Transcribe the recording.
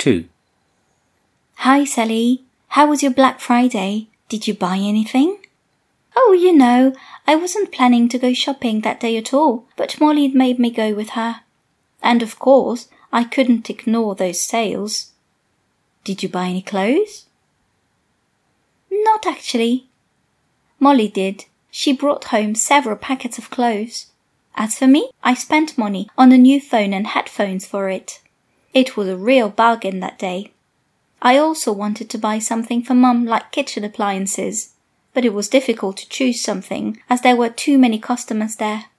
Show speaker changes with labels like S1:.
S1: 2.
S2: Hi, Sally. How was your Black Friday? Did you buy anything? Oh, I wasn't planning to go shopping that day at all, but Molly made me go with her. And of course, I couldn't ignore those sales. Did you buy any clothes? Not actually. Molly did. She brought home several packets of clothes. As for me, I spent money on a new phone and headphones for it. It was a real bargain that day. I also wanted to buy something for Mum, like kitchen appliances, but it was difficult to choose something as there were too many customers there.